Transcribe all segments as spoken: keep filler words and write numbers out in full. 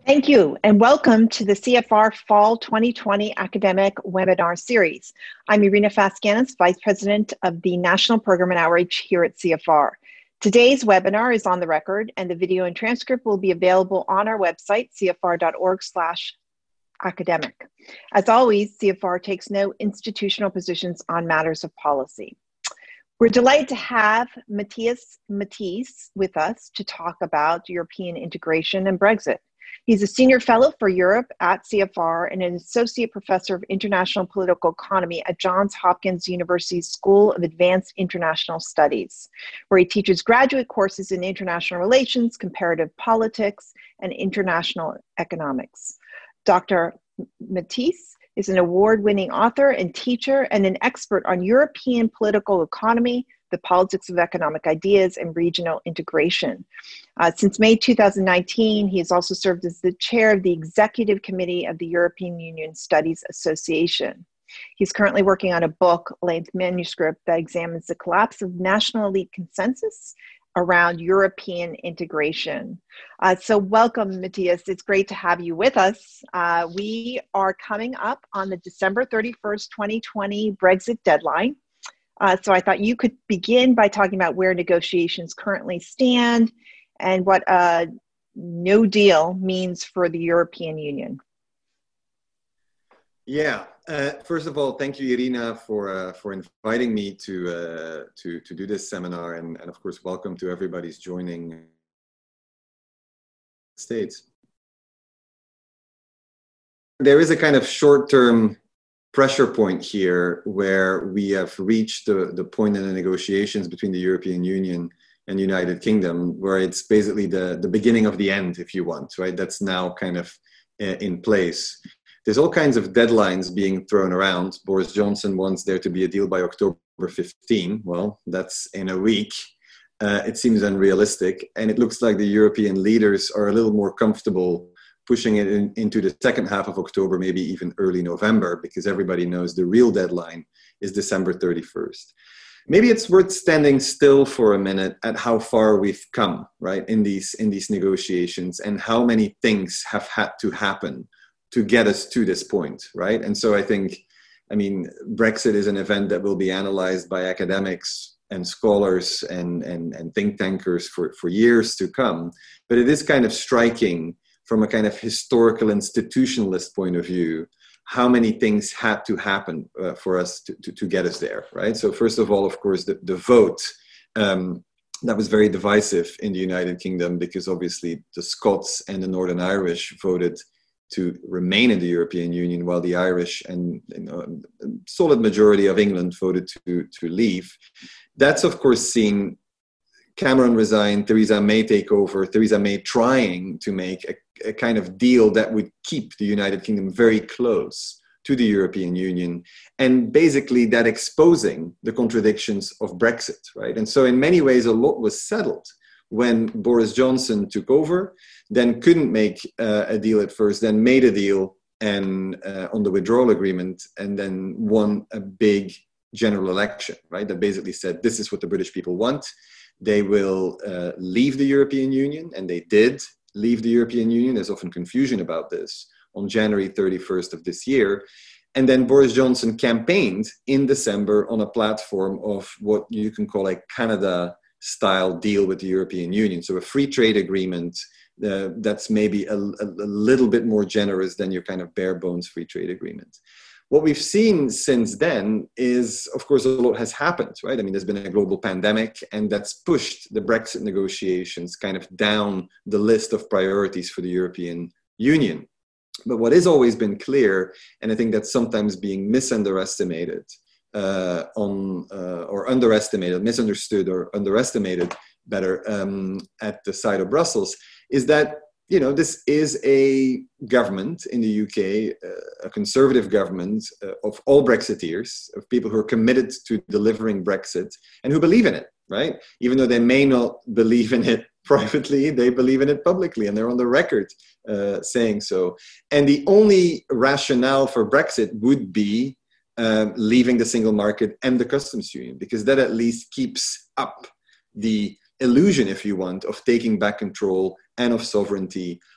Thank you, and welcome to the C F R Fall twenty twenty Academic Webinar Series. I'm Irina Faskianis, Vice President of the National Program and Outreach here at C F R. Today's webinar is on the record, and the video and transcript will be available on our website, c f r dot org slash academic. As always, C F R takes no institutional positions on matters of policy. We're delighted to have Matthias Matthijs with us to talk about European integration and Brexit. He's a senior fellow for Europe at C F R and an associate professor of international political economy at Johns Hopkins University School of Advanced International Studies, where he teaches graduate courses in international relations, comparative politics, and international economics. Doctor Matthijs is an award-winning author and teacher and an expert on European political economy, the politics of economic ideas, and regional integration. Uh, since May two thousand nineteen, he has also served as the chair of the Executive Committee of the European Union Studies Association. He's currently working on a book-length manuscript that examines the collapse of national elite consensus around European integration. Uh, so welcome, Matthias. It's great to have you with us. Uh, we are coming up on the December thirty-first, twenty twenty Brexit deadline. Uh, so I thought you could begin by talking about where negotiations currently stand and what a no deal means for the European Union. Yeah, uh, first of all, thank you, Irina, for uh, for inviting me to uh, to to do this seminar, and, and of course, welcome to everybody who's joining the States. There is a kind of short-term pressure point here where we have reached the, the point in the negotiations between the European Union and United Kingdom, where it's basically the, the beginning of the end, if you want, right? That's now kind of uh, in place. There's all kinds of deadlines being thrown around. Boris Johnson wants there to be a deal by October fifteenth. Well, that's in a week. Uh, it seems unrealistic. And it looks like the European leaders are a little more comfortable pushing it in, into the second half of October, maybe even early November, because everybody knows the real deadline is December thirty-first. Maybe it's worth standing still for a minute at how far we've come, right, in these, in these negotiations, and how many things have had to happen to get us to this point, right? And so I think, I mean, Brexit is an event that will be analyzed by academics and scholars and, and, and think tankers for, for years to come. But it is kind of striking from a kind of historical institutionalist point of view, how many things had to happen uh, for us to, to, to get us there, right? So first of all, of course, the, the vote, um, that was very divisive in the United Kingdom, because obviously the Scots and the Northern Irish voted to remain in the European Union, while the Irish and, you know, a solid majority of England voted to, to leave. That's, of course, seen Cameron resign, Theresa May take over, Theresa May trying to make a, a kind of deal that would keep the United Kingdom very close to the European Union, and basically that exposing the contradictions of Brexit, right? And so in many ways, a lot was settled when Boris Johnson took over, then couldn't make uh, a deal at first, then made a deal and uh, on the withdrawal agreement, and then won a big general election, right? That basically said, this is what the British people want. They will uh, leave the European Union, and they did leave the European Union. There's often confusion about this, on January thirty-first of this year. And then Boris Johnson campaigned in December on a platform of what you can call a Canada-style deal with the European Union. So a free trade agreement uh, that's maybe a, a, a little bit more generous than your kind of bare bones free trade agreement. What we've seen since then is, of course, a lot has happened, right? I mean, there's been a global pandemic, and that's pushed the Brexit negotiations kind of down the list of priorities for the European Union. But what has always been clear, and I think that's sometimes being misunderestimated uh, on, uh, or underestimated, misunderstood or underestimated better um, at the side of Brussels, is that, you know, this is a government in the U K, uh, a conservative government uh, of all Brexiteers, of people who are committed to delivering Brexit and who believe in it, right? Even though they may not believe in it privately, they believe in it publicly, and they're on the record uh, saying so. And the only rationale for Brexit would be uh, leaving the single market and the customs union, because that at least keeps up the illusion, if you want, of taking back control and of sovereignty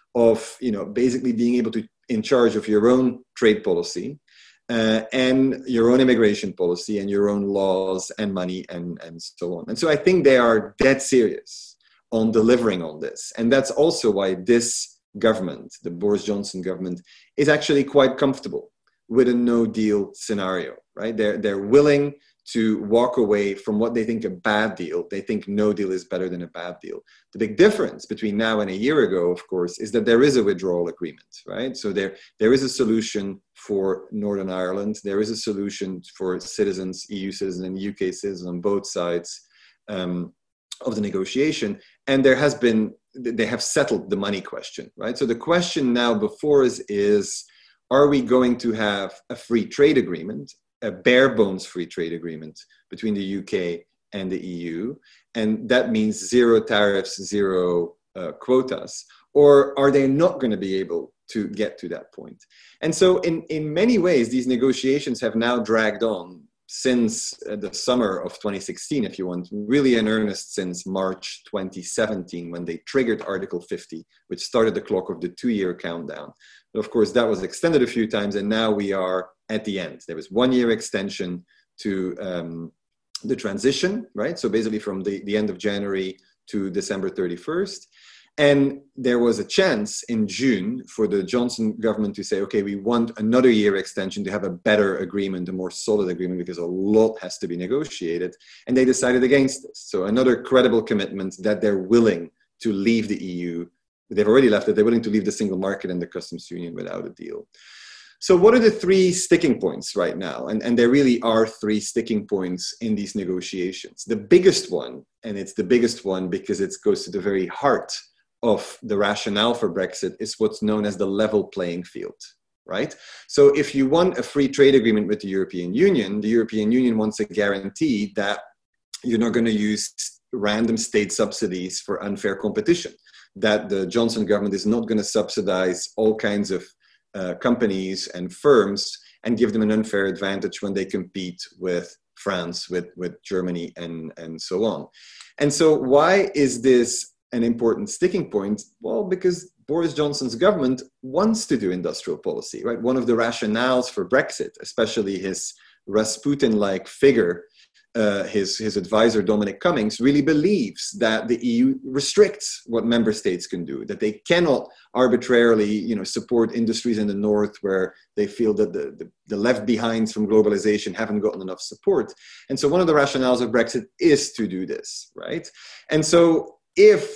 of, you know, basically being able to in charge of your own trade policy uh, and your own immigration policy and your own laws and money and, and so on. And so I think they are dead serious on delivering on this. And that's also why this government, the Boris Johnson government, is actually quite comfortable with a no deal scenario, right? They're, they're willing to walk away from what they think a bad deal. They think no deal is better than a bad deal. The big difference between now and a year ago, of course, is that there is a withdrawal agreement, right? So there, there is a solution for Northern Ireland. There is a solution for citizens, E U citizens and U K citizens on both sides um, of the negotiation. And there has been, they have settled the money question, right? So the question now before us is, are we going to have a free trade agreement, a bare bones free trade agreement between the U K and the E U? And that means zero tariffs, zero uh, quotas. Or are they not going to be able to get to that point? And so in, in many ways, these negotiations have now dragged on since uh, the summer of twenty sixteen, if you want, really in earnest since March twenty seventeen, when they triggered Article fifty, which started the clock of the two-year countdown. But of course, that was extended a few times, and now we are at the end. There was one year extension to um, the transition, right? So basically from the, the end of January to December thirty-first. And there was a chance in June for the Johnson government to say, okay, we want another year extension to have a better agreement, a more solid agreement, because a lot has to be negotiated. And they decided against this. So another credible commitment that they're willing to leave the E U. They've already left it. They're willing to leave the single market and the customs union without a deal. So what are the three sticking points right now? And, and there really are three sticking points in these negotiations. The biggest one, and it's the biggest one because it goes to the very heart of the rationale for Brexit, is what's known as the level playing field, right? So if you want a free trade agreement with the European Union, the European Union wants a guarantee that you're not going to use random state subsidies for unfair competition, that the Johnson government is not going to subsidize all kinds of uh, companies and firms and give them an unfair advantage when they compete with France, with, with Germany, and, and so on. And so why is this an important sticking point? Well, because Boris Johnson's government wants to do industrial policy, right? One of the rationales for Brexit, especially his Rasputin-like figure, uh, his, his advisor, Dominic Cummings, really believes that the E U restricts what member states can do, that they cannot arbitrarily, you know, support industries in the north where they feel that the, the, the left behinds from globalization haven't gotten enough support. And so one of the rationales of Brexit is to do this, right? And so if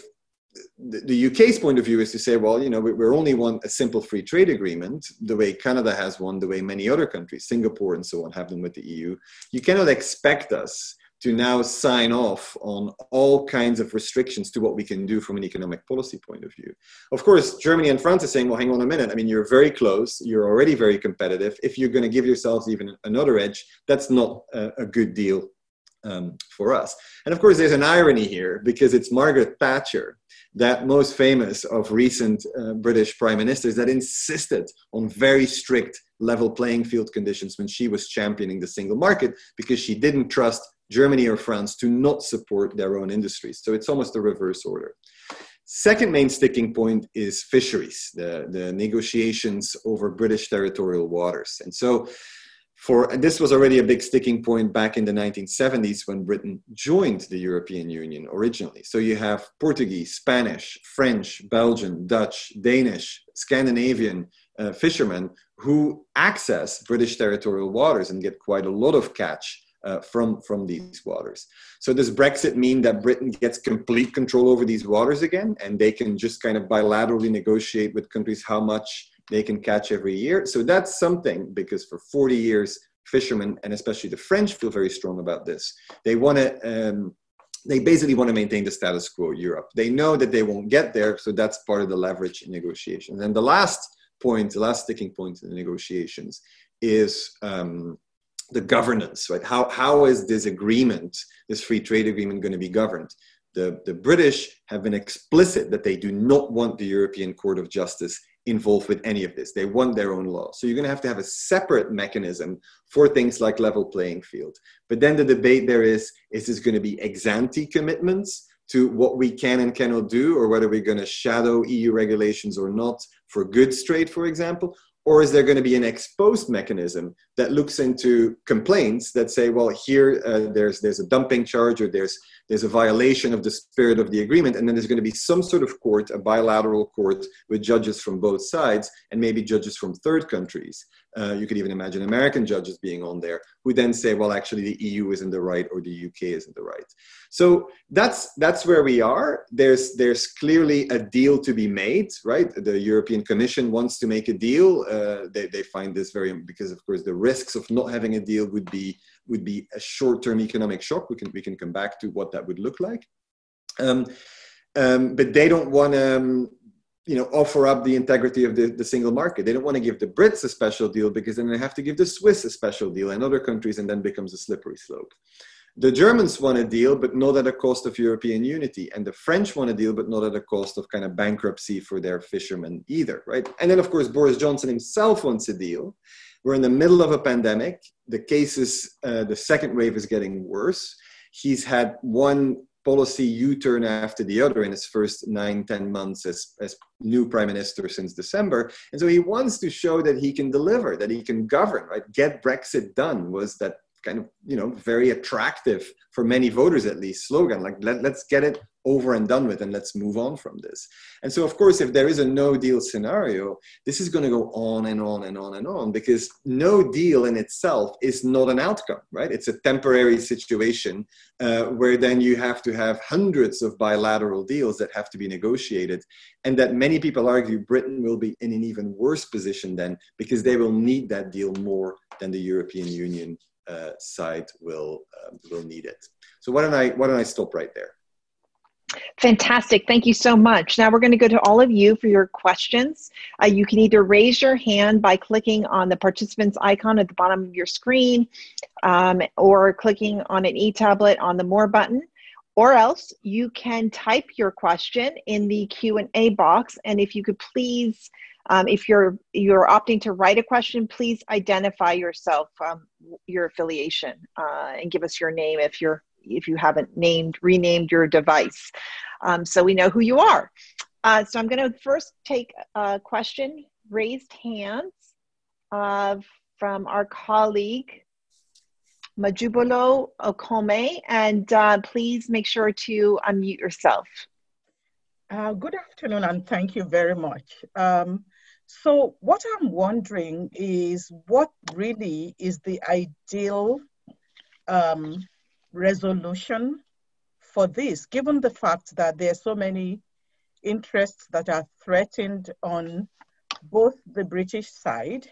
the U K's point of view is to say, well, you know, we, we only want a simple free trade agreement, the way Canada has one, the way many other countries, Singapore and so on, have them with the E U, you cannot expect us to now sign off on all kinds of restrictions to what we can do from an economic policy point of view. Of course, Germany and France are saying, well, hang on a minute. I mean, you're very close. You're already very competitive. If you're going to give yourselves even another edge, that's not a, a good deal Um, for us. And of course, there's an irony here, because it's Margaret Thatcher, that most famous of recent uh, British prime ministers, that insisted on very strict level playing field conditions when she was championing the single market, because she didn't trust Germany or France to not support their own industries. So it's almost the reverse order. Second main sticking point is fisheries, the, the negotiations over British territorial waters. And so For, and this was already a big sticking point back in the nineteen seventies when Britain joined the European Union originally. So you have Portuguese, Spanish, French, Belgian, Dutch, Danish, Scandinavian uh, fishermen who access British territorial waters and get quite a lot of catch uh, from, from these waters. So does Brexit mean that Britain gets complete control over these waters again, and they can just kind of bilaterally negotiate with countries how much they can catch every year? So that's something, because for forty years, fishermen, and especially the French, feel very strong about this. They want to, um, they basically want to maintain the status quo Europe. They know that they won't get there, so that's part of the leverage in negotiations. And the last point, the last sticking point in the negotiations is um, the governance, right? How, how is this agreement, this free trade agreement, going to be governed? The, the British have been explicit that they do not want the European Court of Justice involved with any of this. They want their own law. So you're going to have to have a separate mechanism for things like level playing field. But then the debate there is, is this going to be ex ante commitments to what we can and cannot do, or whether we're going to shadow E U regulations or not for goods trade, for example? Or is there going to be an ex post mechanism that looks into complaints that say, well, here uh, there's there's a dumping charge, or there's there's a violation of the spirit of the agreement, and then there's going to be some sort of court, a bilateral court with judges from both sides, and maybe judges from third countries. Uh, you could even imagine American judges being on there, who then say, well, actually the E U is in the right, or the U K is in the right. So that's that's where we are. There's there's clearly a deal to be made, right? The European Commission wants to make a deal. Uh, they, they find this very, because of course the risks of not having a deal would be would be a short-term economic shock. We can we can come back to what that would look like. Um, um, but they don't want to, um, you know, offer up the integrity of the, the single market. They don't want to give the Brits a special deal, because then they have to give the Swiss a special deal and other countries, and then becomes a slippery slope. The Germans want a deal, but not at a cost of European unity. And the French want a deal, but not at a cost of kind of bankruptcy for their fishermen either, right? And then, of course, Boris Johnson himself wants a deal. We're in the middle of a pandemic. The cases, uh, the second wave is getting worse. He's had one policy U-turn after the other in his first nine, ten months as, as new prime minister since December. And so he wants to show that he can deliver, that he can govern, right? Get Brexit done was that kind of, you know, very attractive for many voters, at least, slogan, like let, let's get it over and done with, and let's move on from this. And so, of course, if there is a no deal scenario, this is going to go on and on and on and on, because no deal in itself is not an outcome, right? It's a temporary situation uh, where then you have to have hundreds of bilateral deals that have to be negotiated, and that many people argue Britain will be in an even worse position then, because they will need that deal more than the European Union uh, side will uh, will need it. So why don't I why don't I stop right there? Fantastic. Thank you so much. Now we're going to go to all of you for your questions. Uh, you can either raise your hand by clicking on the participants icon at the bottom of your screen, um, or clicking on an e-tablet on the More button, or else you can type your question in the Q and A box. And if you could please, um, if you're you're opting to write a question, please identify yourself, um, your affiliation, uh, and give us your name if you're if you haven't named, renamed your device, um, so we know who you are. Uh, so I'm going to first take a question, raised hands, uh, from our colleague, Majubolo Okome, and uh, please make sure to unmute yourself. Uh, good afternoon, and thank you very much. Um, so what I'm wondering is, what really is the ideal um, resolution for this, given the fact that there are so many interests that are threatened on both the British side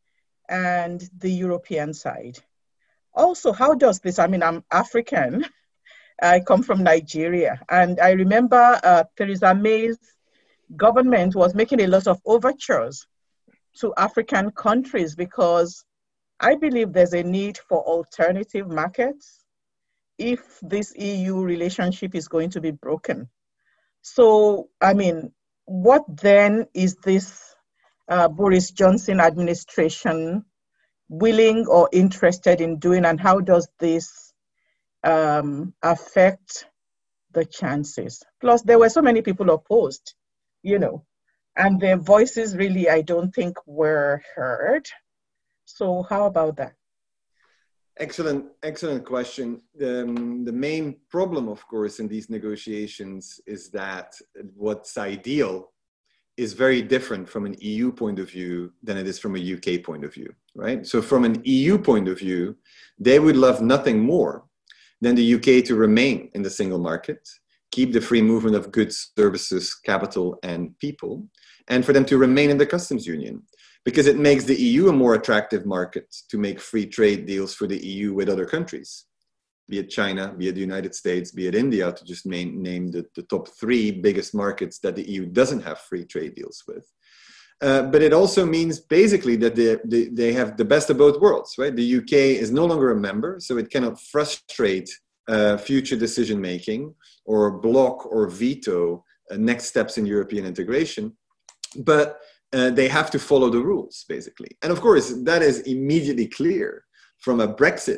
and the European side? Also, how does this, I mean, I'm African, I come from Nigeria, and I remember uh, Theresa May's government was making a lot of overtures to African countries, because I believe there's a need for alternative markets if this E U relationship is going to be broken. So, I mean, what then is this uh, Boris Johnson administration willing or interested in doing, and how does this um, affect the chances? Plus, there were so many people opposed, you know, and their voices really, I don't think, were heard. So how about that? Excellent, excellent question. Um, the main problem, of course, in these negotiations is that what's ideal is very different from an E U point of view than it is from a U K point of view, right? So from an E U point of view, they would love nothing more than the U K to remain in the single market, keep the free movement of goods, services, capital, and people, and for them to remain in the customs union, because it makes the E U a more attractive market to make free trade deals for the E U with other countries, be it China, be it the United States, be it India, to just main, name the, the top three biggest markets that the E U doesn't have free trade deals with. Uh, but it also means basically that they, they, they have the best of both worlds, right? The U K is no longer a member, so it cannot frustrate uh, future decision-making or block or veto uh, next steps in European integration. But Uh, they have to follow the rules, basically. And of course, that is immediately clear from a Brexit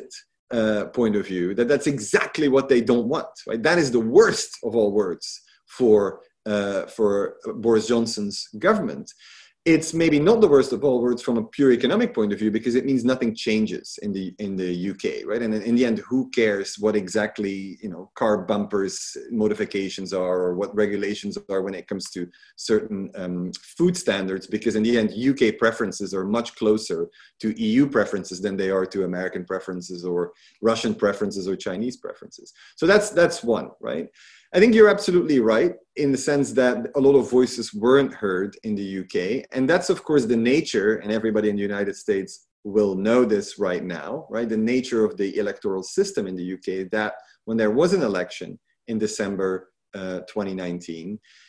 uh, point of view, that that's exactly what they don't want, right? That is the worst of all words for, uh, for Boris Johnson's government. It's maybe not the worst of all words from a pure economic point of view, because it means nothing changes in the in the U K, right? And in the end, who cares what exactly, you know, car bumpers modifications are, or what regulations are when it comes to certain um, food standards? Because in the end, U K preferences are much closer to E U preferences than they are to American preferences or Russian preferences or Chinese preferences. So that's that's one, right? I think you're absolutely right in the sense that a lot of voices weren't heard in the U K. And that's, of course, the nature, and everybody in the United States will know this right now, right? The nature of the electoral system in the U K, that when there was an election in December uh, twenty nineteen,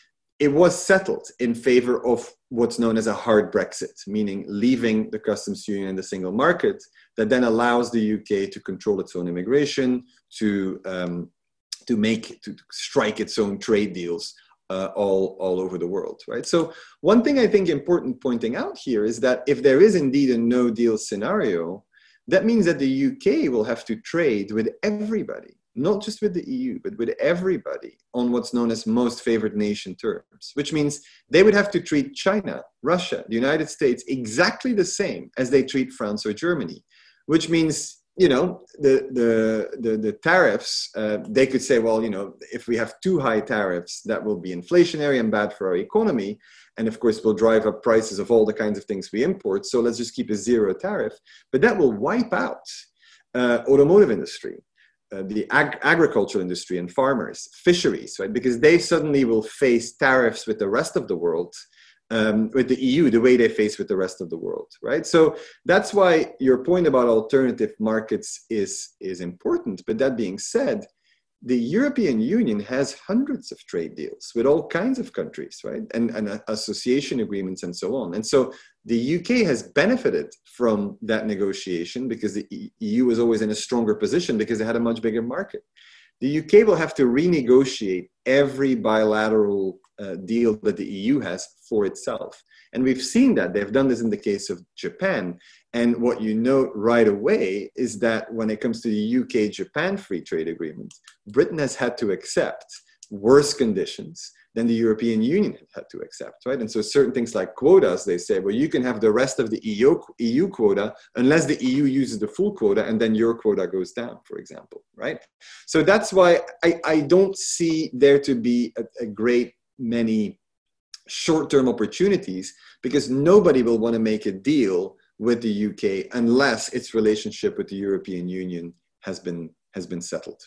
it was settled in favor of what's known as a hard Brexit, meaning leaving the customs union and the single market, that then allows the U K to control its own immigration, to um, to make, to strike its own trade deals uh, all, all over the world, right? So one thing I think important pointing out here is that if there is indeed a no deal scenario, that means that the U K will have to trade with everybody, not just with the E U, but with everybody on what's known as most favored nation terms, which means they would have to treat China, Russia, the United States exactly the same as they treat France or Germany, which means, you know, the, the, the, the tariffs, uh, they could say, well, you know, if we have too high tariffs, that will be inflationary and bad for our economy. And of course, will drive up prices of all the kinds of things we import. So let's just keep a zero tariff. But that will wipe out uh, automotive industry, uh, the ag- agricultural industry and farmers, fisheries, right? Because they suddenly will face tariffs with the rest of the world, Um, with the E U, the way they face with the rest of the world, right? So that's why your point about alternative markets is, is important. But that being said, the European Union has hundreds of trade deals with all kinds of countries, right? And, and association agreements and so on. And so the U K has benefited from that negotiation because the E U was always in a stronger position because it had a much bigger market. The U K will have to renegotiate every bilateral uh, deal that the E U has for itself. And we've seen that. They've done this in the case of Japan. And what you note right away is that when it comes to the U K-Japan free trade agreement, Britain has had to accept worse conditions than the European Union had to accept, right? And so certain things like quotas, they say, well, you can have the rest of the E U, E U quota unless the E U uses the full quota, and then your quota goes down, for example, right? So that's why I, I don't see there to be a, a great many short-term opportunities, because nobody will want to make a deal with the U K unless its relationship with the European Union has been, has been settled.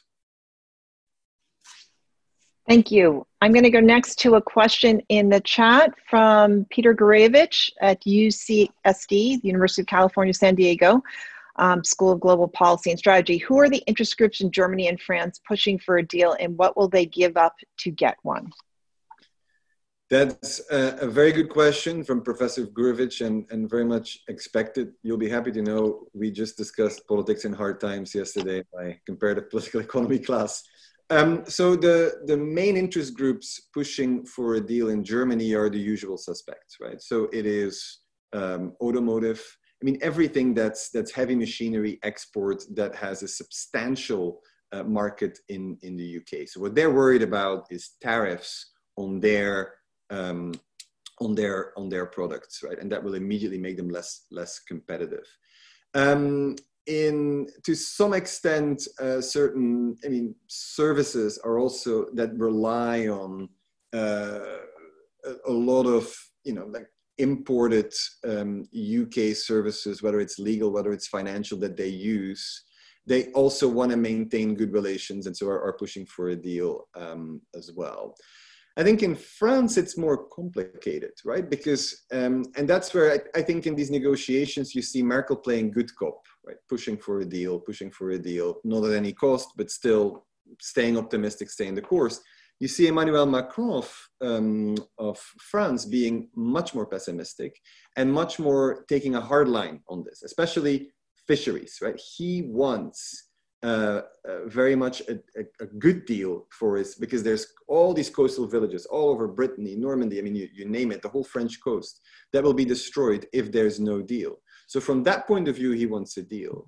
Thank you. I'm going to go next to a question in the chat from Peter Gurevich at U C S D, the University of California, San Diego, um, School of Global Policy and Strategy. Who are the interest groups in Germany and France pushing for a deal, and what will they give up to get one? That's a, a very good question from Professor Gurevich, and, and very much expected. You'll be happy to know we just discussed politics in hard times yesterday in my comparative political economy class. Um, so the, the main interest groups pushing for a deal in Germany are the usual suspects, right? So it is um, automotive. I mean, everything that's, that's heavy machinery export that has a substantial uh, market in, in the U K. So what they're worried about is tariffs on their um, on their on their products, right? And that will immediately make them less less competitive. Um, in to some extent, uh, certain I mean services are also that rely on uh, a, a lot of you know like imported um, U K services, whether it's legal, whether it's financial, that they use. They also want to maintain good relations, and so are, are pushing for a deal um, as well. I think in France, it's more complicated, right? Because, um, and that's where I, I think in these negotiations, you see Merkel playing good cop, right? Pushing for a deal, pushing for a deal, not at any cost, but still staying optimistic, staying the course. You see Emmanuel Macron of, um, of France being much more pessimistic and much more taking a hard line on this, especially fisheries, right? He wants Uh, uh, very much a, a, a good deal for us, because there's all these coastal villages all over Brittany, Normandy, I mean, you, you name it, the whole French coast, that will be destroyed if there's no deal. So from that point of view, he wants a deal.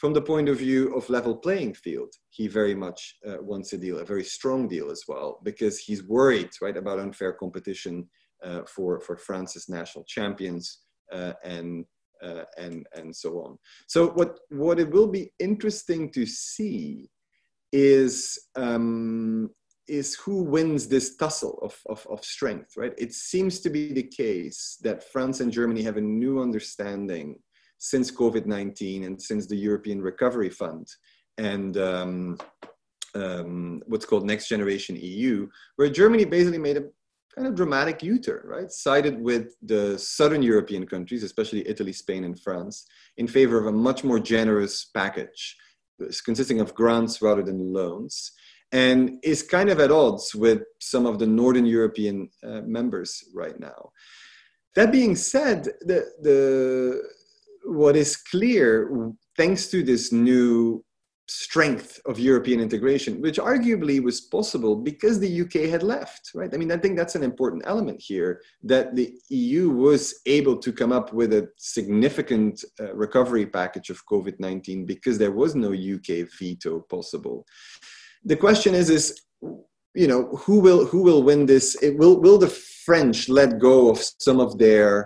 from the point of view of level playing field, he very much uh, wants a deal, a very strong deal as well, because he's worried, right, about unfair competition uh, for, for France's national champions uh, and, uh, and, and so on. So what, what it will be interesting to see is, um, is who wins this tussle of, of, of strength, right? It seems to be the case that France and Germany have a new understanding since COVID nineteen and since the European Recovery Fund and um, um, what's called Next Generation E U, where Germany basically made a kind of dramatic U-turn, right? Sided with the Southern European countries, especially Italy, Spain, and France, in favor of a much more generous package consisting of grants rather than loans, and is kind of at odds with some of the Northern European uh, members right now. That being said, the, the what is clear, thanks to this new strength of European integration, which arguably was possible because the U K had left, right? I mean, I think that's an important element here, that the E U was able to come up with a significant uh, recovery package of COVID nineteen because there was no U K veto possible. The question is, is you know, who will who will win this? It will will the French let go of some of their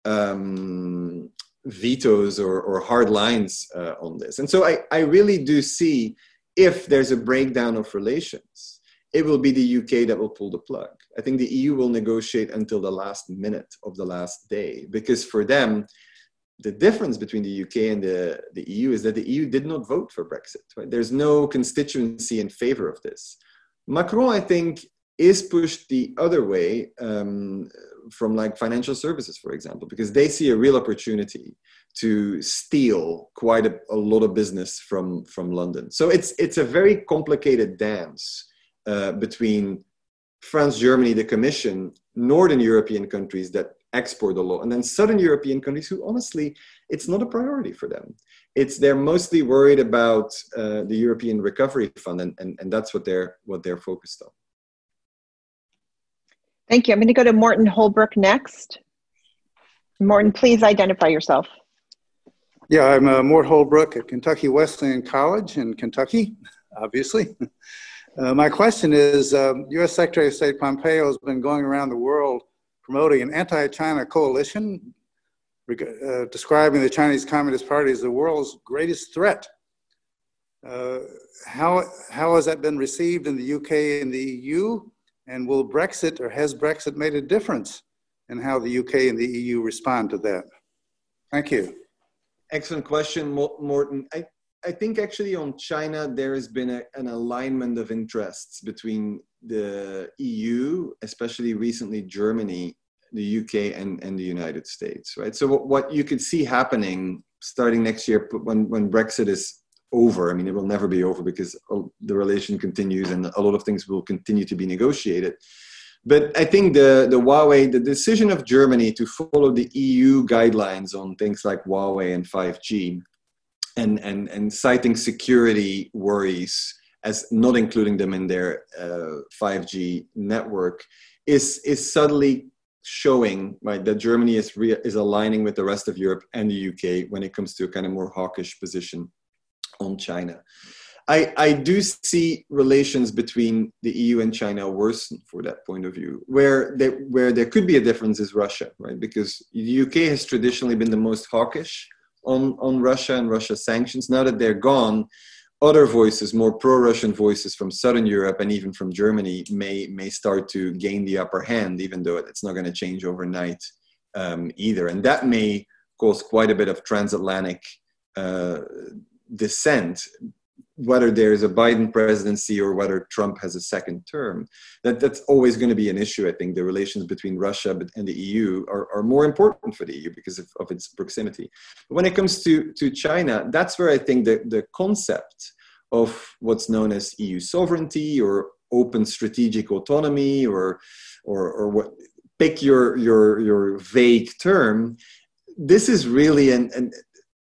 um, vetoes or, or hard lines uh, on this? And so I, I really do see, if there's a breakdown of relations, it will be the U K that will pull the plug. I think the E U will negotiate until the last minute of the last day, because for them, the difference between the U K and the, the E U is that the E U did not vote for Brexit, right? There's no constituency in favor of this. Macron, I think, is pushed the other way um, from like financial services, for example, because they see a real opportunity to steal quite a, a lot of business from, from London. So it's, it's a very complicated dance uh, between France, Germany, the Commission, Northern European countries that export a lot, and then Southern European countries who honestly, it's not a priority for them. It's, they're mostly worried about uh, the European Recovery Fund, and, and, and that's what they're, what they're focused on. Thank you. I'm going to go to Morton Holbrook next. Morton, please identify yourself. Yeah, I'm uh, Mort Holbrook at Kentucky Wesleyan College in Kentucky, obviously. Uh, my question is, um, U S Secretary of State Pompeo has been going around the world promoting an anti-China coalition, uh, describing the Chinese Communist Party as the world's greatest threat. Uh, how, how has that been received in the U K and the E U? And will Brexit, or has Brexit made a difference in how the U K and the E U respond to that? Thank you. Excellent question, Morton. I, I think actually on China, there has been a, an alignment of interests between the E U, especially recently Germany, the U K, and, and the United States, right? So what, what you could see happening starting next year when, when Brexit is over, I mean, it will never be over because the relation continues and a lot of things will continue to be negotiated. But I think the, the Huawei, the decision of Germany to follow the E U guidelines on things like Huawei and five G and, and, and citing security worries as not including them in their uh, five G network is, is subtly showing, right, that Germany is, re is aligning with the rest of Europe and the U K when it comes to a kind of more hawkish position on China. I, I do see relations between the E U and China worsen for that point of view. Where there, where there could be a difference is Russia, right? Because the U K has traditionally been the most hawkish on, on Russia and Russia sanctions. Now that they're gone, other voices, more pro-Russian voices from Southern Europe and even from Germany may, may start to gain the upper hand, even though it's not going to change overnight um, either. And that may cause quite a bit of transatlantic uh, dissent, whether there's a Biden presidency or whether Trump has a second term. That, that's always going to be an issue. I think the relations between Russia and the E U are, are more important for the E U because of, of its proximity. But when it comes to, to China, that's where I think the, the concept of what's known as E U sovereignty or open strategic autonomy or, or, or what, pick your, your, your vague term, this is really an, an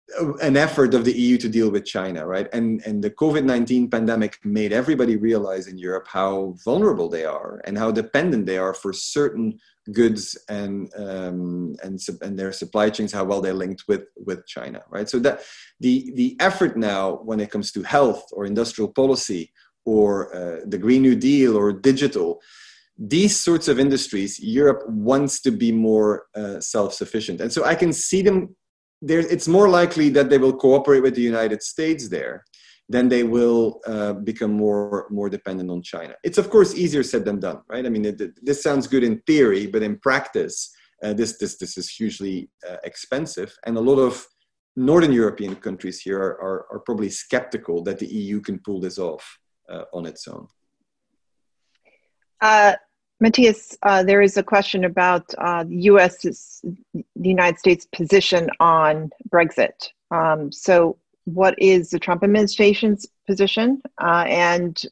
an effort of the E U to deal with China, right? And, and the COVID nineteen pandemic made everybody realize in Europe how vulnerable they are and how dependent they are for certain goods and, um, and, and their supply chains, how well they're linked with, with China, right? So that the, the effort now when it comes to health or industrial policy or uh, the Green New Deal or digital, these sorts of industries, Europe wants to be more uh, self-sufficient. And so I can see them, there, it's more likely that they will cooperate with the United States there than they will uh, become more, more dependent on China. It's of course easier said than done, right? I mean, it, it, this sounds good in theory, but in practice, uh, this, this, this is hugely uh, expensive. And a lot of Northern European countries here are, are, are probably skeptical that the E U can pull this off uh, on its own. Uh, Matthias, uh, there is a question about uh, the U S's, the United States position on Brexit. Um, so what is the Trump administration's position? Uh, and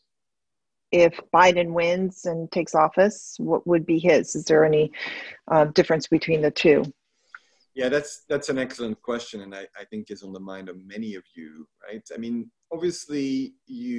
if Biden wins and takes office, what would be his? Is there any uh, difference between the two? Yeah, that's that's an excellent question, and I, I think is on the mind of many of you, right? I mean, obviously,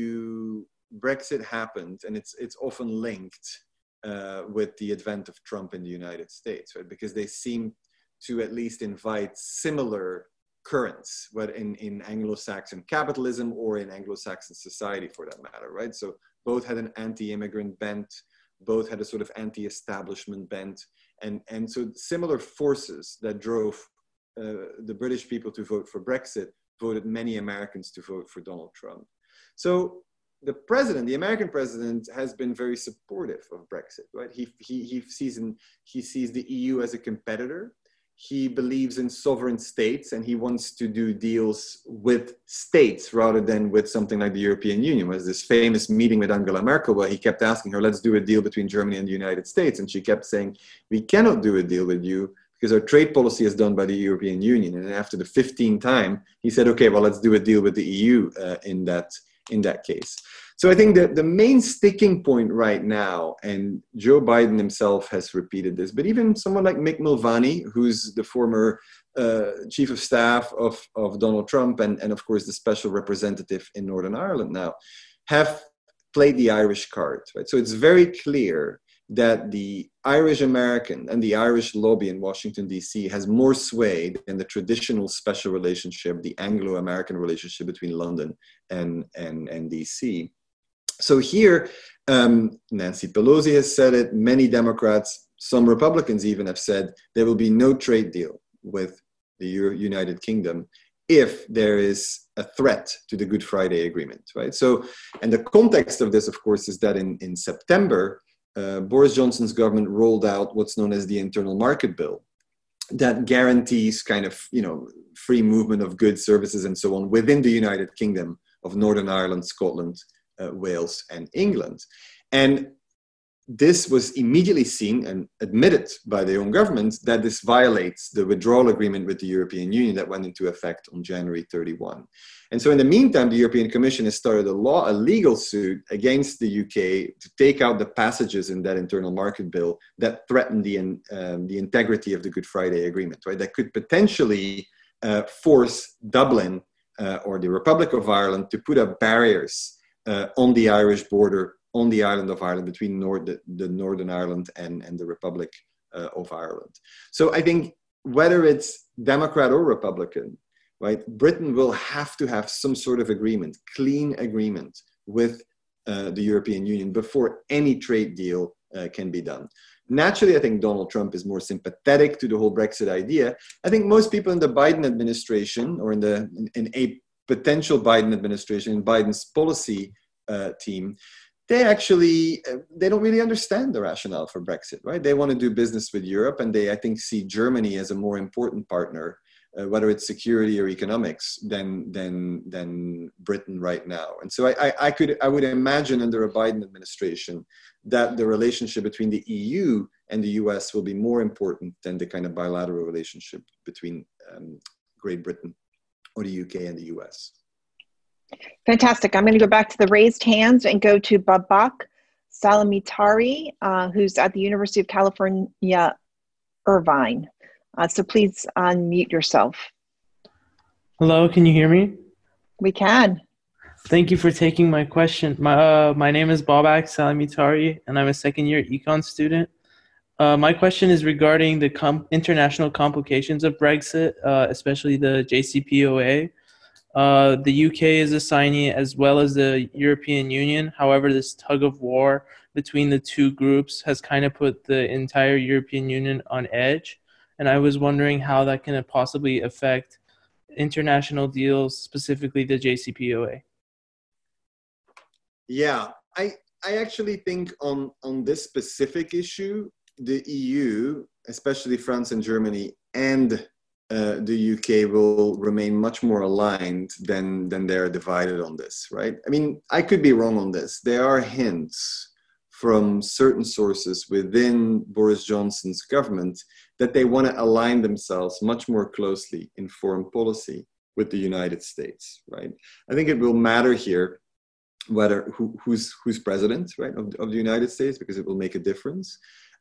you Brexit happened, and it's it's often linked Uh, with the advent of Trump in the United States, right? Because they seem to at least invite similar currents, whether in, in Anglo-Saxon capitalism or in Anglo-Saxon society for that matter, right? So both had an anti-immigrant bent, both had a sort of anti-establishment bent, and, and so similar forces that drove uh, the British people to vote for Brexit voted many Americans to vote for Donald Trump. So the president, the American president, has been very supportive of Brexit, right? He, he, he, sees in, he sees the E U as a competitor. He believes in sovereign states, and he wants to do deals with states rather than with something like the European Union. There was this famous meeting with Angela Merkel where he kept asking her, let's do a deal between Germany and the United States. And she kept saying, we cannot do a deal with you because our trade policy is done by the European Union. And after the fifteenth time, he said, okay, well, let's do a deal with the E U uh, in that in that case. So I think that the main sticking point right now, and Joe Biden himself has repeated this, but even someone like Mick Mulvaney, who's the former uh, chief of staff of, of Donald Trump and, and of course the special representative in Northern Ireland now, have played the Irish card, right? So it's very clear that the Irish American and the Irish lobby in Washington, D C has more sway than the traditional special relationship, the Anglo-American relationship between London and, and, and D C. So here, um, Nancy Pelosi has said it, many Democrats, some Republicans even have said there will be no trade deal with the United Kingdom if there is a threat to the Good Friday Agreement, right? So, and the context of this, of course, is that in, in September, Uh, Boris Johnson's government rolled out what's known as the Internal Market Bill that guarantees kind of, you know, free movement of goods, services, and so on within the United Kingdom of Northern Ireland, Scotland, uh, Wales, and England. And this was immediately seen and admitted by the own government that this violates the withdrawal agreement with the European Union that went into effect on January thirty-first. And so in the meantime, the European Commission has started a law, a legal suit against the U K to take out the passages in that internal market bill that threaten the, um, the integrity of the Good Friday Agreement, right? That could potentially uh, force Dublin uh, or the Republic of Ireland to put up barriers uh, on the Irish border, on the island of Ireland, between Nord- the, the Northern Ireland and, and the Republic uh, of Ireland. So I think whether it's Democrat or Republican, right, Britain will have to have some sort of agreement, clean agreement with uh, the European Union before any trade deal uh, can be done. Naturally, I think Donald Trump is more sympathetic to the whole Brexit idea. I think most people in the Biden administration or in, the, in, in a potential Biden administration, in Biden's policy uh, team, they actually, uh, they don't really understand the rationale for Brexit, right? They want to do business with Europe, and they, I think, see Germany as a more important partner, uh, whether it's security or economics, than, than, than Britain right now. And so I, I, I, could, I would imagine under a Biden administration that the relationship between the E U and the U S will be more important than the kind of bilateral relationship between um, Great Britain or the U K and the U S. Fantastic. I'm going to go back to the raised hands and go to Babak Salamitari, uh, who's at the University of California, Irvine. Uh, so please unmute yourself. Hello, can you hear me? We can. Thank you for taking my question. My uh, my name is Babak Salamitari, and I'm a second year econ student. Uh, my question is regarding the com- international complications of Brexit, uh, especially the J C P O A. Uh, the U K is a signee as well as the European Union. However, this tug of war between the two groups has kind of put the entire European Union on edge. And I was wondering how that can possibly affect international deals, specifically the J C P O A. Yeah, I, I actually think on, on this specific issue, the E U, especially France and Germany, and uh, the U K will remain much more aligned than, than they're divided on this, right? I mean, I could be wrong on this. There are hints from certain sources within Boris Johnson's government that they want to align themselves much more closely in foreign policy with the United States, right? I think it will matter here whether who, who's who's president, right, of, of the United States, because it will make a difference.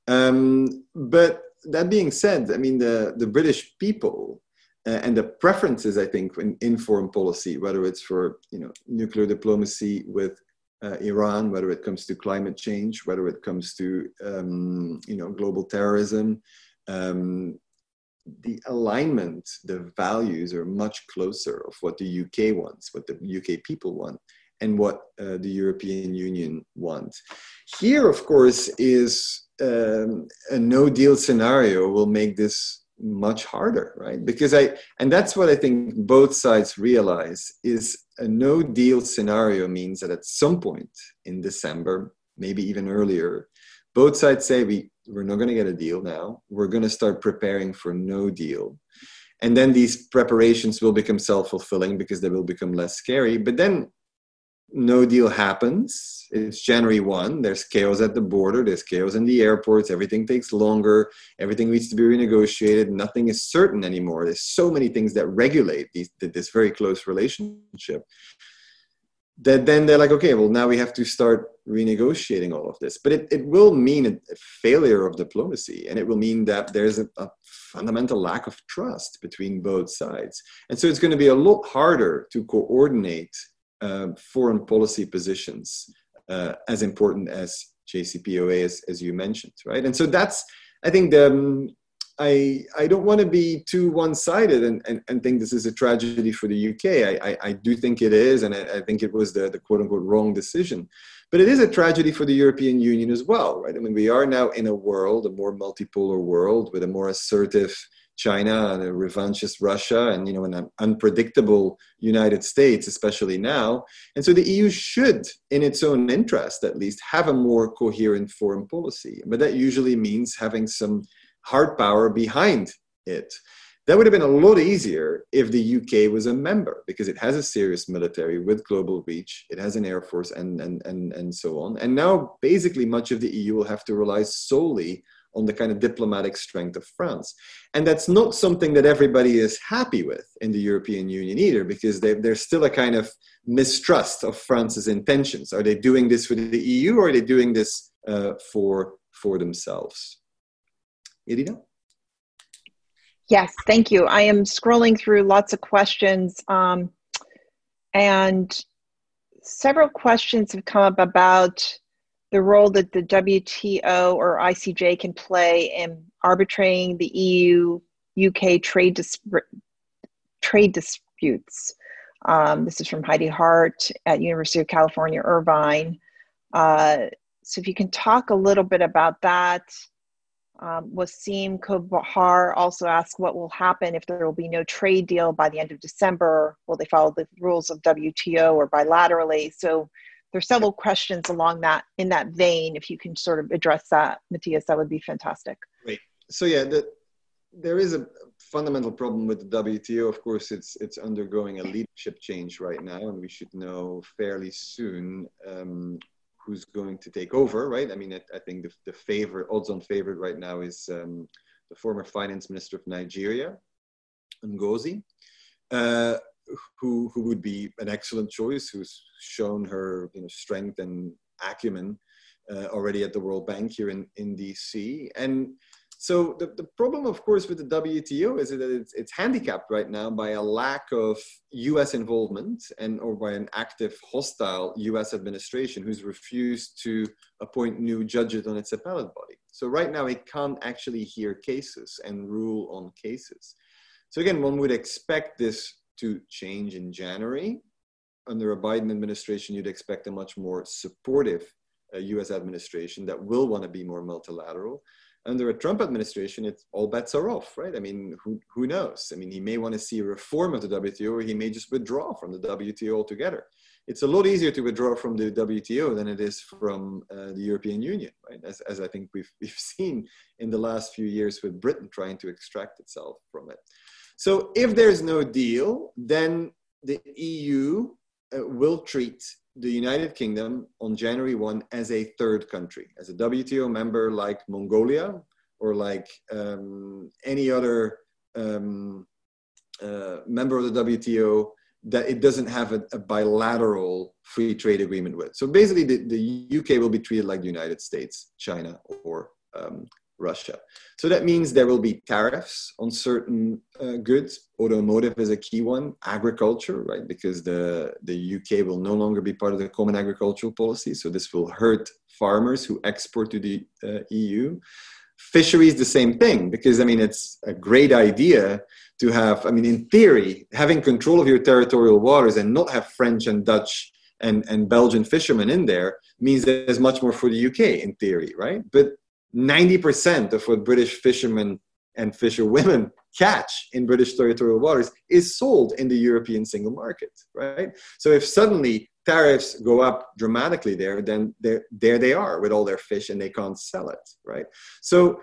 Um, but that being said, I mean, the, the British people uh, and the preferences, I think, in, in foreign policy, whether it's for, you know, nuclear diplomacy with uh, Iran, whether it comes to climate change, whether it comes to, um, you know, global terrorism, um, the alignment, the values are much closer of what the U K wants, what the U K people want, and what uh, the European Union wants. Here, of course, is um, a no-deal scenario will make this much harder, right? Because I, and that's what I think both sides realize, is a no-deal scenario means that at some point in December, maybe even earlier, both sides say, we, we're not gonna get a deal now. We're gonna start preparing for no deal. And then these preparations will become self-fulfilling because they will become less scary. But then no deal happens. It's January first. There's chaos at the border. There's chaos in the airports. Everything takes longer. Everything needs to be renegotiated. Nothing is certain anymore. There's so many things that regulate these, this very close relationship that then they're like, okay, well, now we have to start renegotiating all of this. But it, it will mean a, a failure of diplomacy. And it will mean that there's a, a fundamental lack of trust between both sides. And so it's going to be a lot harder to coordinate Uh, foreign policy positions uh, as important as J C P O A, as, as you mentioned, right? And so that's, I think, the, um, I, I don't want to be too one-sided and, and, and think this is a tragedy for the U K. I, I, I do think it is, and I, I think it was the, the quote-unquote wrong decision. But it is a tragedy for the European Union as well, right? I mean, we are now in a world, a more multipolar world, with a more assertive China and a revanchist Russia, and, you know, an unpredictable United States, especially now. And so the E U should, in its own interest at least, have a more coherent foreign policy. But that usually means having some hard power behind it. That would have been a lot easier if the U K was a member, because it has a serious military with global reach. It has an air force and, and, and, and so on. And now basically much of the E U will have to rely solely on the kind of diplomatic strength of France. And that's not something that everybody is happy with in the European Union either, because they, there's still a kind of mistrust of France's intentions. Are they doing this for the E U, or are they doing this uh, for, for themselves? Irina? Yes, thank you. I am scrolling through lots of questions, um, and several questions have come up about the role that the W T O or I C J can play in arbitrating the E U U K trade, dis trade disputes. Um, this is from Heidi Hart at University of California, Irvine. Uh, so if you can talk a little bit about that. Um, Wasim Kobahar also asked what will happen if there will be no trade deal by the end of December. Will they follow the rules of W T O or bilaterally? So there's several questions along that, in that vein. If you can sort of address that, Matthias, that would be fantastic. Great. So yeah, the, there is a fundamental problem with the W T O. Of course, it's it's undergoing a leadership change right now, and we should know fairly soon um, who's going to take over, right? I mean, I, I think the, the favorite, odds-on favorite right now is um, the former finance minister of Nigeria, Ngozi. Uh, Who, who would be an excellent choice, who's shown her, you know, strength and acumen uh, already at the World Bank here in, in D C. And so the, the problem, of course, with the W T O is that it's, it's handicapped right now by a lack of U S involvement and or by an active, hostile U S administration who's refused to appoint new judges on its appellate body. So right now it can't actually hear cases and rule on cases. So again, one would expect this to change in January. Under a Biden administration, you'd expect a much more supportive uh, U S administration that will want to be more multilateral. Under a Trump administration, it's all bets are off, right? I mean, who, who knows? I mean, he may want to see a reform of the W T O, or he may just withdraw from the W T O altogether. It's a lot easier to withdraw from the W T O than it is from uh, the European Union, right? As, as I think we've, we've seen in the last few years with Britain trying to extract itself from it. So if there's no deal, then the E U uh, will treat the United Kingdom on January first as a third country, as a W T O member like Mongolia or like um, any other um, uh, member of the W T O that it doesn't have a, a bilateral free trade agreement with. So basically the, the U K will be treated like the United States, China, or um, Russia. So that means there will be tariffs on certain uh, goods. Automotive is a key one. Agriculture, right? Because the, the U K will no longer be part of the Common Agricultural Policy. So this will hurt farmers who export to the uh, E U. Fisheries, the same thing, because I mean, it's a great idea to have, I mean, in theory, having control of your territorial waters and not have French and Dutch and, and Belgian fishermen in there means there's much more for the U K in theory, right? But ninety percent of what British fishermen and fisherwomen catch in British territorial waters is sold in the European single market, right? So if suddenly tariffs go up dramatically there, then there they are with all their fish and they can't sell it, right? So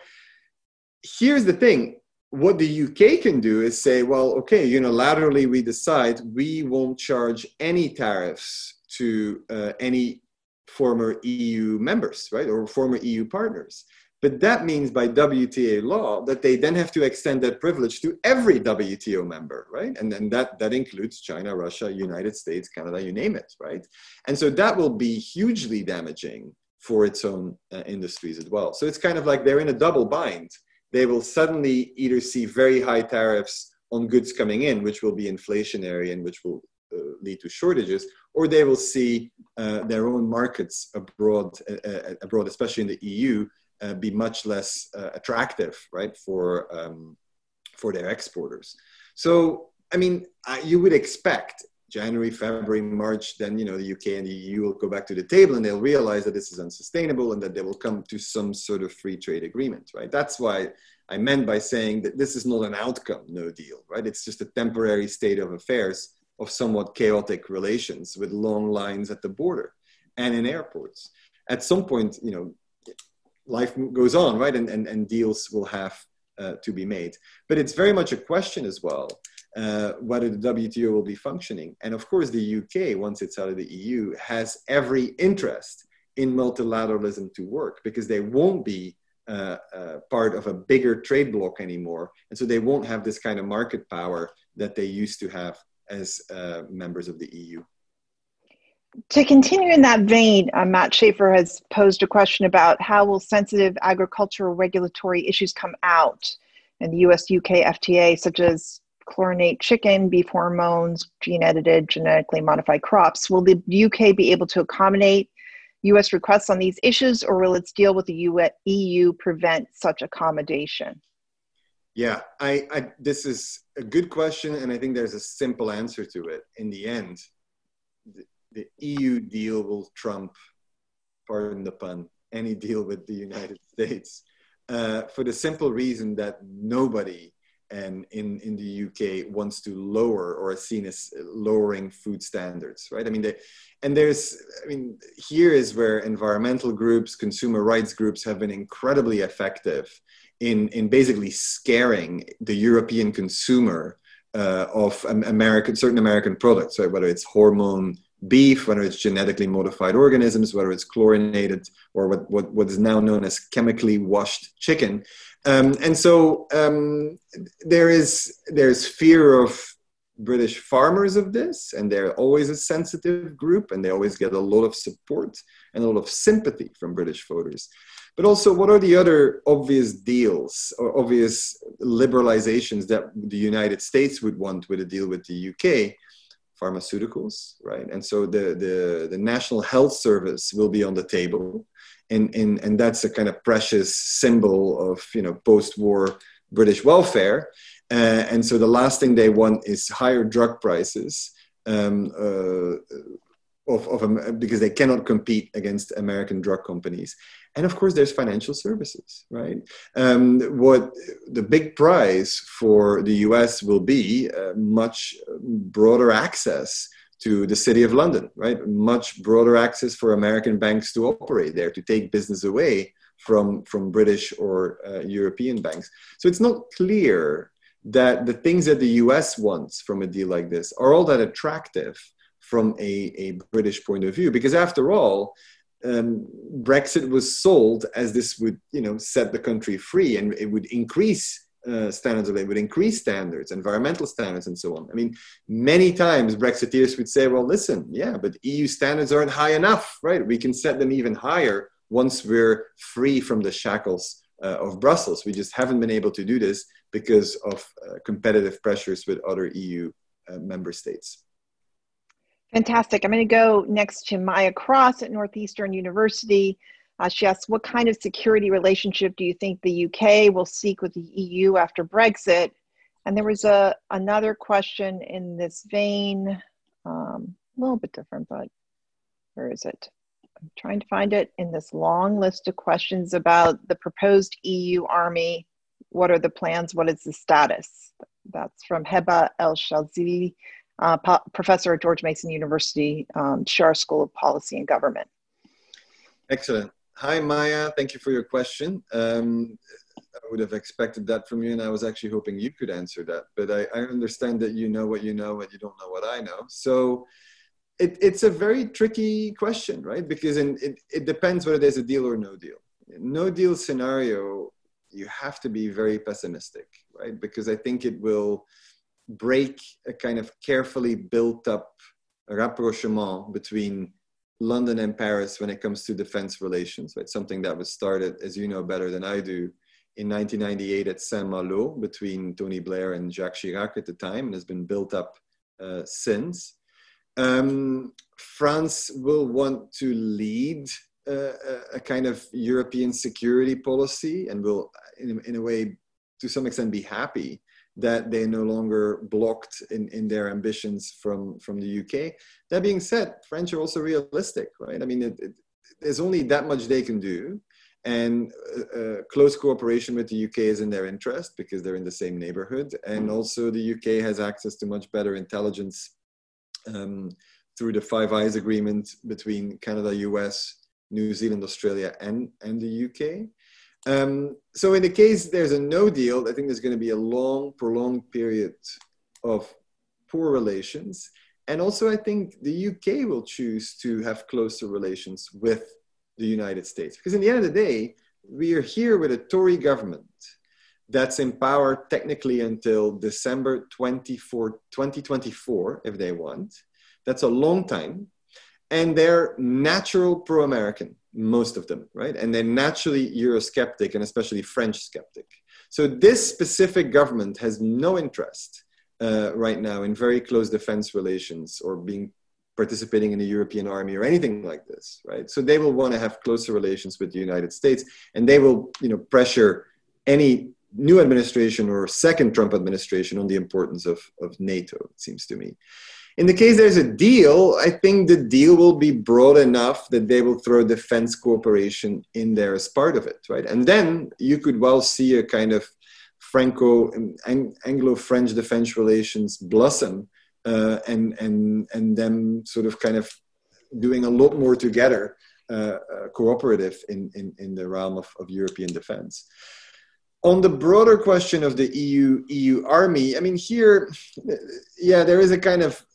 here's the thing. What the U K can do is say, well, okay, unilaterally we decide we won't charge any tariffs to uh, any former E U members, right, or former E U partners. But that means by W T O law that they then have to extend that privilege to every W T O member, right? And then that, that includes China, Russia, United States, Canada, you name it, right? And so that will be hugely damaging for its own uh, industries as well. So it's kind of like they're in a double bind. They will suddenly either see very high tariffs on goods coming in, which will be inflationary and which will uh, lead to shortages, or they will see uh, their own markets abroad, uh, abroad, especially in the E U, uh, be much less uh, attractive, right, for um, for their exporters. So, I mean, uh, you would expect January, February, March, then, you know, the U K and the E U will go back to the table and they'll realize that this is unsustainable and that they will come to some sort of free trade agreement, right? That's why I meant by saying that this is not an outcome, no deal, right? It's just a temporary state of affairs of somewhat chaotic relations with long lines at the border and in airports. At some point, you know, life goes on, right? And, and, and deals will have uh, to be made. But it's very much a question as well, uh, whether the W T O will be functioning. And of course, the U K, once it's out of the E U, has every interest in multilateralism to work because they won't be uh, uh, part of a bigger trade bloc anymore. And so they won't have this kind of market power that they used to have as uh, members of the E U. To continue in that vein, uh, Matt Schaefer has posed a question about how will sensitive agricultural regulatory issues come out in the U S U K F T A, such as chlorinate chicken, beef hormones, gene-edited, genetically modified crops. Will the U K be able to accommodate U S requests on these issues, or will its deal with the E U prevent such accommodation? Yeah, I, I, this is a good question, and I think there's a simple answer to it. In the end, the, the E U deal will trump, pardon the pun, any deal with the United States, uh, for the simple reason that nobody and in, in the U K wants to lower or is seen as lowering food standards, right? I mean, they, and there's, I mean, here is where environmental groups, consumer rights groups have been incredibly effective in, in basically scaring the European consumer uh, of American, certain American products, right? Whether it's hormone beef, whether it's genetically modified organisms, whether it's chlorinated or what, what, what is now known as chemically washed chicken. Um, and so um, there is there's fear of British farmers of this, and they're always a sensitive group, and they always get a lot of support and a lot of sympathy from British voters. but also what are the other obvious deals or obvious liberalizations that the United States would want with a deal with the U K? Pharmaceuticals, right? And so the, the, the National Health Service will be on the table. And, and, and that's a kind of precious symbol of, you know, post-war British welfare. Uh, and so the last thing they want is higher drug prices um, uh, of, of um, because they cannot compete against American drug companies. And of course, there's financial services, right? Um, what the big prize for the U S will be uh, much broader access to the City of London, right? Much broader access for American banks to operate there, to take business away from, from British or uh, European banks. So it's not clear that the things that the U S wants from a deal like this are all that attractive from a, a British point of view, because after all, um, Brexit was sold as this would, you know, set the country free, and it would increase uh, standards of living, would increase standards, environmental standards, and so on. I mean, many times Brexiteers would say, well, listen, yeah, but E U standards aren't high enough, right? We can set them even higher once we're free from the shackles uh, of Brussels. We just haven't been able to do this because of uh, competitive pressures with other E U uh, member states. Fantastic. I'm going to go next to Maya Cross at Northeastern University. Uh, she asks, what kind of security relationship do you think the U K will seek with the E U after Brexit? And there was a, another question in this vein, um, a little bit different, but where is it? I'm trying to find it in this long list of questions about the proposed E U army. What are the plans? What is the status? That's from Heba El Shazili. Uh, professor at George Mason University, um, Schar School of Policy and Government. Excellent. Hi, Maya. Thank you for your question. Um, I would have expected that from you, and I was actually hoping you could answer that. But I, I understand that you know what you know, and you don't know what I know. So it, it's a very tricky question, right? Because in, it, it depends whether there's a deal or no deal. No deal scenario, you have to be very pessimistic, right? Because I think it will break a kind of carefully built up rapprochement between London and Paris when it comes to defense relations, right? Something that was started, as you know better than I do, in nineteen ninety-eight at Saint-Malo between Tony Blair and Jacques Chirac at the time, and has been built up uh, since. Um, France will want to lead uh, a kind of European security policy, and will, in, in a way, to some extent be happy that they're no longer blocked in, in their ambitions from, from the U K. That being said, French are also realistic, right? I mean, it, it, there's only that much they can do. And uh, uh, close cooperation with the U K is in their interest because they're in the same neighborhood. And also the U K has access to much better intelligence um, through the Five Eyes agreement between Canada, U S, New Zealand, Australia, and, and the U K. Um, so in the case there's a no deal, I think there's going to be a long, prolonged period of poor relations. And also I think the U K will choose to have closer relations with the United States. Because in the end of the day, we are here with a Tory government that's in power technically until December twenty-fourth, twenty twenty-four, if they want. That's a long time. And they're natural pro-American, most of them, right? And they're naturally Eurosceptic, and especially French skeptic. So this specific government has no interest uh, right now in very close defense relations or being participating in the European army or anything like this, right? So they will want to have closer relations with the United States, and they will, you know, pressure any new administration or second Trump administration on the importance of, of NATO, it seems to me. In the case there's a deal, I think the deal will be broad enough that they will throw defense cooperation in there as part of it, right? And then you could well see a kind of Franco and Anglo-French defense relations blossom uh, and, and, and them sort of kind of doing a lot more together, uh, uh, cooperative in, in, in the realm of, of European defense. On the broader question of the E U, E U army, I mean, here, yeah, there is a kind of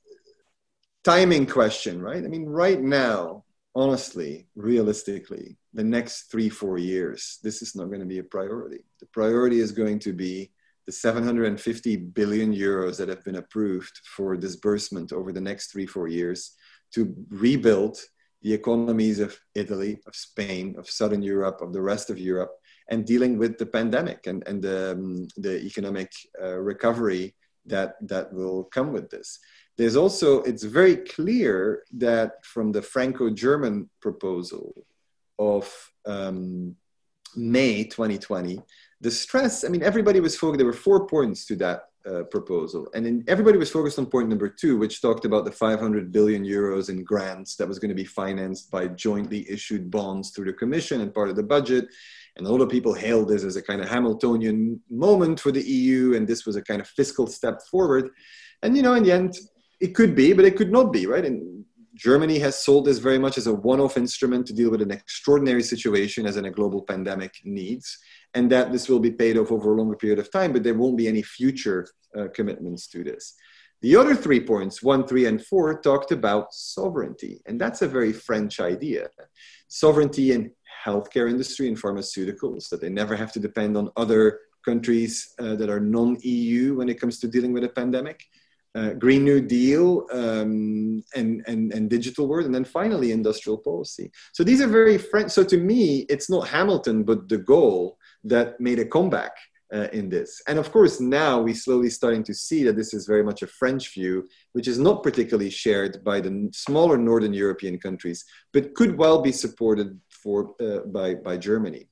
timing question, right? I mean, right now, honestly, realistically, the next three, four years, this is not going to be a priority. The priority is going to be the seven hundred fifty billion euros that have been approved for disbursement over the next three, four years to rebuild the economies of Italy, of Spain, of Southern Europe, of the rest of Europe, and dealing with the pandemic and, and um, the economic uh, recovery that, that will come with this. There's also, it's very clear that from the Franco-German proposal of um, May twenty twenty, the stress, I mean, everybody was focused, there were four points to that uh, proposal. And then everybody was focused on point number two, which talked about the five hundred billion euros in grants that was going to be financed by jointly issued bonds through the Commission and part of the budget. And a lot of people hailed this as a kind of Hamiltonian moment for the E U, and this was a kind of fiscal step forward. And, you know, in the end, it could be, but it could not be, right? And Germany has sold this very much as a one-off instrument to deal with an extraordinary situation as in a global pandemic needs, and that this will be paid off over a longer period of time, but there won't be any future uh, commitments to this. The other three points, one, three, and four, talked about sovereignty, and that's a very French idea. Sovereignty in healthcare industry and pharmaceuticals, that they never have to depend on other countries uh, that are non-E U when it comes to dealing with a pandemic. Uh, Green New Deal um, and, and, and digital world, and then finally industrial policy. So these are very French. So to me, it's not Hamilton, but de Gaulle that made a comeback uh, in this. And of course, now we're slowly starting to see that this is very much a French view, which is not particularly shared by the smaller Northern European countries, but could well be supported for, uh, by, by Germany.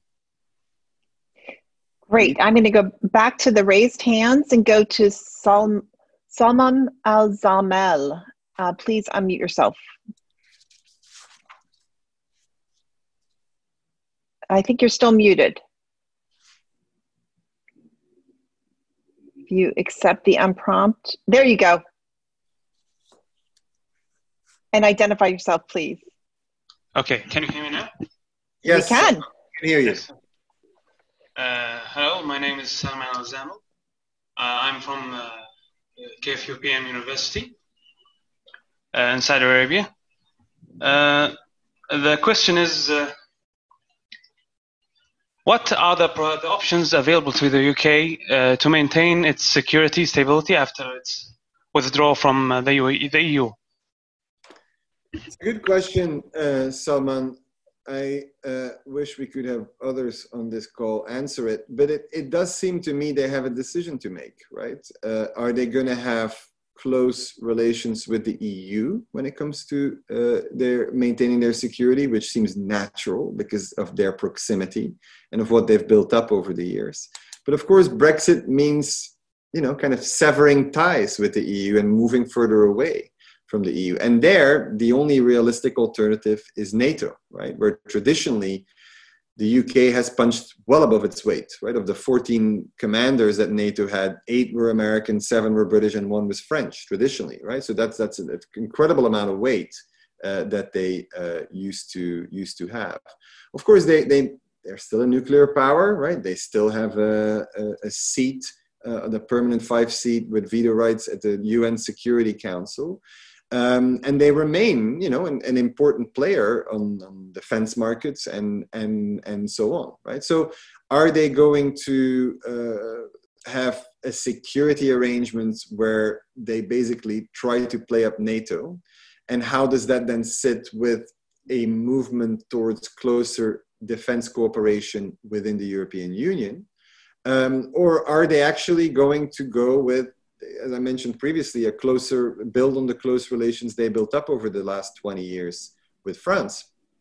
Great. I'm going to go back to the raised hands and go to Salm. Salman Al-Zamel, uh, please unmute yourself. I think you're still muted. If you accept the unprompt, there you go. And identify yourself, please. Okay, can you hear me now? Yes, we can. I can hear you. Yes. Uh, hello, my name is Salman Al-Zamel. Uh, I'm from uh, K F U P M University uh, in Saudi Arabia. Uh, the question is, uh, what are the, the options available to the U K uh, to maintain its security stability after its withdrawal from uh, the, the E U? It's a good question, uh, Salman. I uh, wish we could have others on this call answer it, but it, it does seem to me they have a decision to make, right? Uh, are they going to have close relations with the E U when it comes to uh, their maintaining their security, which seems natural because of their proximity and of what they've built up over the years. But of course, Brexit means, you know, kind of severing ties with the E U and moving further away from the E U. And there, the only realistic alternative is NATO, right? Where traditionally, the U K has punched well above its weight, right? Of the fourteen commanders that NATO had, eight were American, seven were British, and one was French, traditionally, right? So that's that's an incredible amount of weight uh, that they uh, used to used to have. Of course, they, they, they're still a nuclear power, right? They still have a, a, a seat, uh, the permanent five seat with veto rights at the U N Security Council. Um, and they remain, you know, an, an important player on, on defense markets and and and so on, right? So, are they going to uh, have a security arrangements where they basically try to play up NATO, and how does that then sit with a movement towards closer defense cooperation within the European Union, um, or are they actually going to go with, as I mentioned previously, a closer, build on the close relations they built up over the last twenty years with France,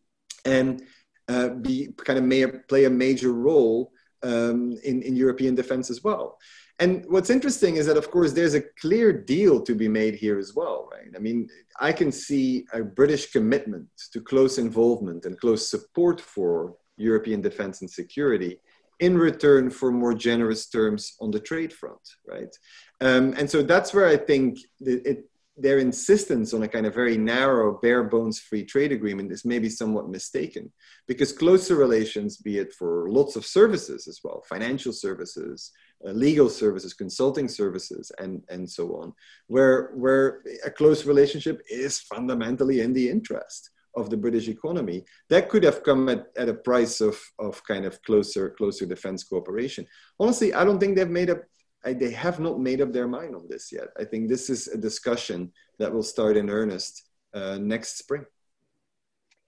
and uh, be kind of may play a major role um, in, in European defense as well. And what's interesting is that, of course, there's a clear deal to be made here as well, right? I mean, I can see a British commitment to close involvement and close support for European defense and security in return for more generous terms on the trade front, right? Um, and so that's where I think it, it, their insistence on a kind of very narrow, bare bones free trade agreement is maybe somewhat mistaken, because closer relations, be it for lots of services as well, financial services, uh, legal services, consulting services, and, and so on, where, where a close relationship is fundamentally in the interest of the British economy, that could have come at, at a price of, of kind of closer, closer defense cooperation. Honestly, I don't think they've made up, I, they have not made up their mind on this yet. I think this is a discussion that will start in earnest uh, next spring.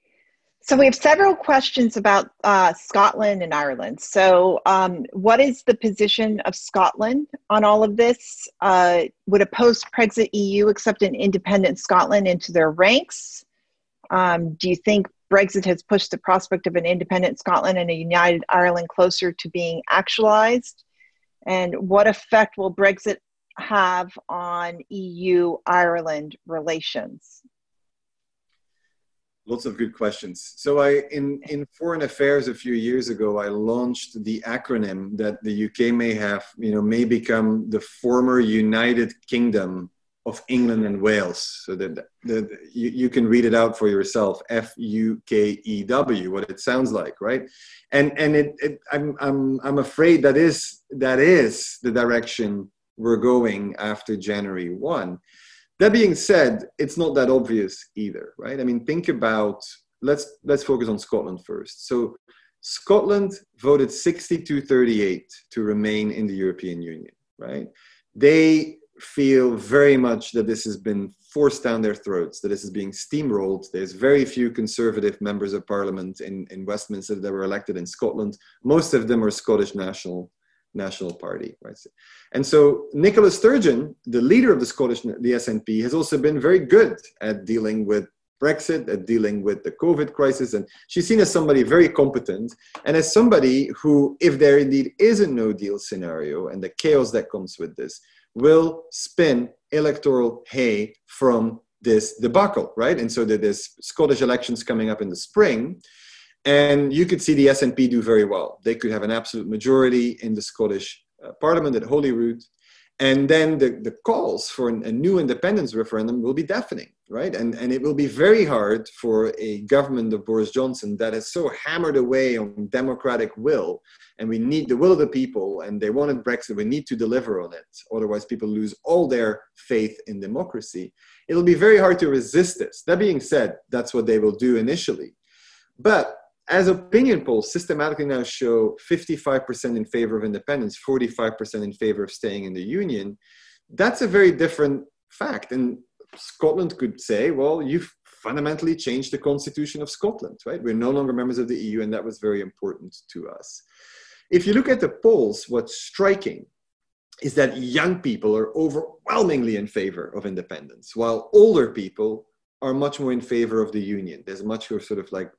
So we have several questions about uh, Scotland and Ireland. So um, what is the position of Scotland on all of this? Uh, would a post-Brexit E U accept an independent Scotland into their ranks? Um, do you think Brexit has pushed the prospect of an independent Scotland and a united Ireland closer to being actualized? And what effect will Brexit have on E U-Ireland relations? Lots of good questions. So I, in, in Foreign Affairs a few years ago, I launched the acronym that the U K may have, you know, may become the former United Kingdom of England and Wales. So that, that you, you can read it out for yourself, F U K E W, what it sounds like, right? And, and it, it, I'm, I'm, I'm afraid that is, that is the direction we're going after January first. That being said, it's not that obvious either, right? I mean, think about, let's, let's focus on Scotland first. So Scotland voted sixty-two thirty-eight to remain in the European Union, right? They feel very much that this has been forced down their throats, that this is being steamrolled. There's very few conservative members of parliament in, in Westminster that were elected in Scotland. Most of them are Scottish national National Party, right? And so Nicola Sturgeon, the leader of the Scottish, the S N P, has also been very good at dealing with Brexit, at dealing with the COVID crisis. And she's seen as somebody very competent and as somebody who, if there indeed is a no deal scenario and the chaos that comes with this, will spin electoral hay from this debacle, right? And so that there's Scottish elections coming up in the spring. And you could see the S N P do very well. They could have an absolute majority in the Scottish uh, Parliament at Holyrood. And then the, the calls for an, a new independence referendum will be deafening, right? And, and it will be very hard for a government of Boris Johnson that has so hammered away on democratic will. And we need the will of the people, and they wanted Brexit. We need to deliver on it. Otherwise, people lose all their faith in democracy. It'll be very hard to resist this. That being said, that's what they will do initially. But as opinion polls systematically now show fifty-five percent in favor of independence, forty-five percent in favor of staying in the Union, that's a very different fact. And Scotland could say, well, you've fundamentally changed the constitution of Scotland, right? We're no longer members of the E U, and that was very important to us. If you look at the polls, what's striking is that young people are overwhelmingly in favor of independence, while older people are much more in favor of the Union. There's much more sort of like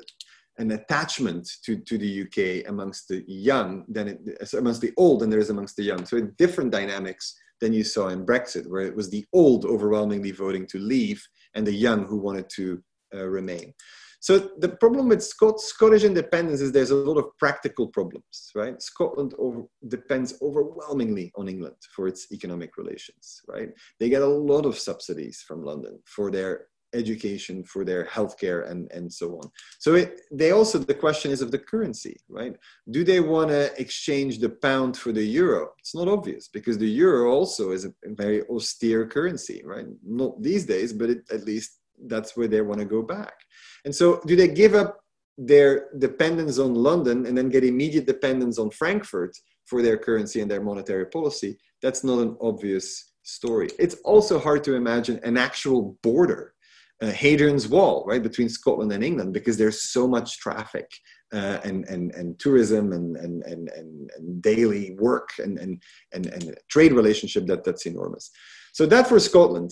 an attachment to, to the U K amongst the young than it, amongst the old than there is amongst the young. So different dynamics than you saw in Brexit, where it was the old overwhelmingly voting to leave and the young who wanted to uh, remain. So the problem with Scot Scottish independence is there's a lot of practical problems, right? Scotland over, depends overwhelmingly on England for its economic relations, right? They get a lot of subsidies from London for their education, for their healthcare, and, and so on. So it, they also, the question is of the currency, right? Do they want to exchange the pound for the euro? It's not obvious, because the euro also is a very austere currency, right? Not these days, but it, at least that's where they want to go back. And so do they give up their dependence on London and then get immediate dependence on Frankfurt for their currency and their monetary policy? That's not an obvious story. It's also hard to imagine an actual border, Uh, Hadrian's Wall, right, between Scotland and England, because there's so much traffic uh, and, and, and tourism and, and, and, and, and daily work and, and, and, and trade relationship that, that's enormous. So that for Scotland,